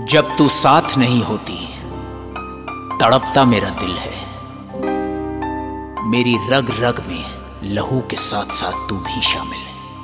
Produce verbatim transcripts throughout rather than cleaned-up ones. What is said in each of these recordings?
जब तू साथ नहीं होती तड़पता मेरा दिल है। मेरी रग रग में लहू के साथ साथ तू भी शामिल है।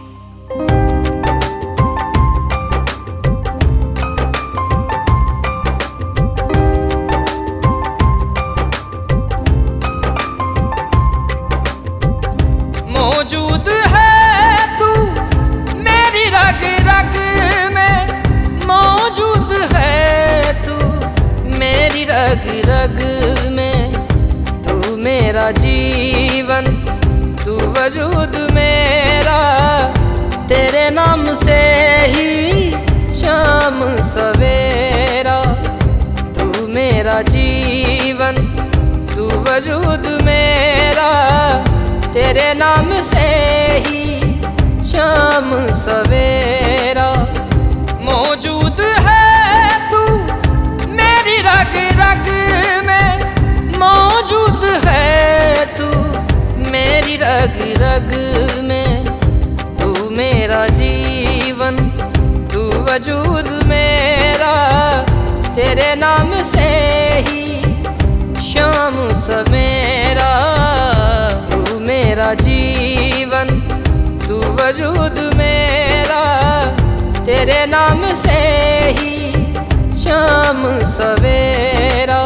मौजूद है तू मेरी रग रग में, मौजूद है तू मेरी रग रग में। तू मेरा जीवन, तू वजूद मेरा, तेरे नाम से ही शाम सवेरा। तू मेरा जीवन, तू वजूद मेरा, तेरे नाम से ही शाम सवेरा। मौजूद है तू मेरी रग रग में, मौजूद है तू मेरी रग रग में। तू मेरा जीवन, तू वजूद मेरा, तेरे नाम से ही शाम सवेरा। तू मेरा जीवन, तू वजूद मेरा, तेरे नाम से ही शाम सवेरा।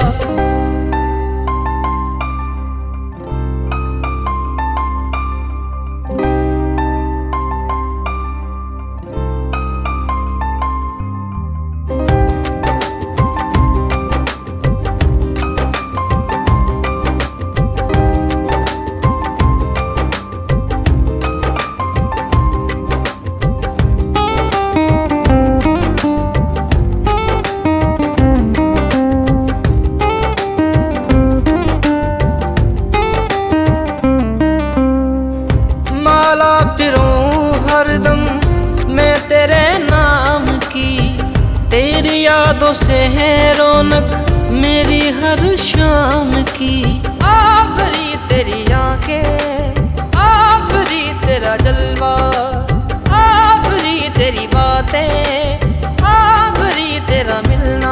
हरदम मैं तेरे नाम की, तेरी यादों से है रौनक मेरी हर शाम की। आखरी तेरी आंखें, आखरी तेरा जलवा, आखरी तेरी बातें, आखरी तेरा मिलना।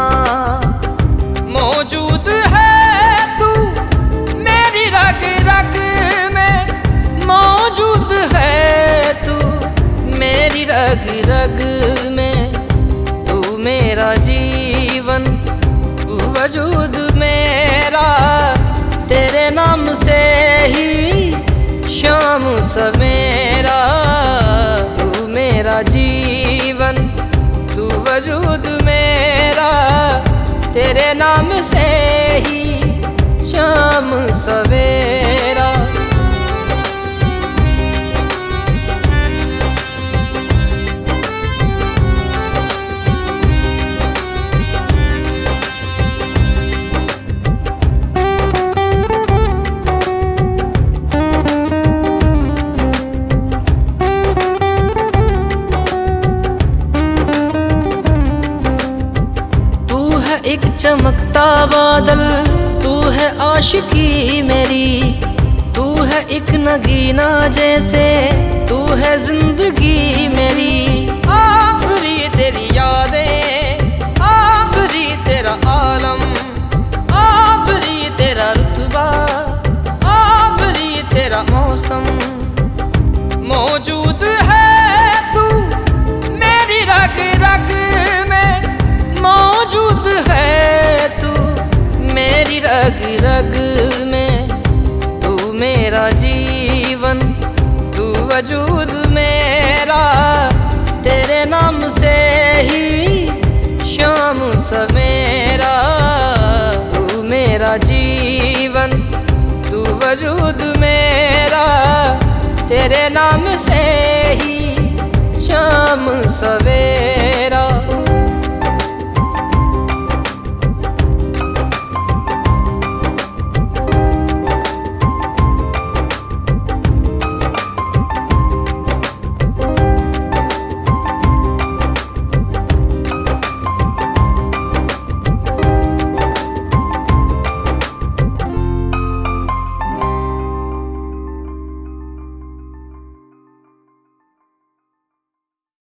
मौजूद है तू मेरी रग रग में, मौजूद है तू मेरी रग रग में। तू मेरा जीवन, तू वजूद मेरा, तेरे नाम से ही शाम सवेरा। तू मेरा जीवन, तू वजूद मेरा, तेरे नाम से ही शाम सवेरा। एक चमकता बादल तू है आशिकी मेरी, तू है एक नगीना जैसे तू है जिंदगी मेरी। आखरी तेरी यादें, आखरी तेरा आलम, आखरी तेरा रुतबा, आखरी तेरा मौसम। मौजूद है तू मेरी रग रग में, मौजूद है तू मेरी रग रग में। तू मेरा जीवन, तू वजूद मेरा, तेरे नाम से ही शाम सवेरा। तू मेरा जीवन, तू वजूद मेरा, तेरे नाम से ही शाम सवेरा।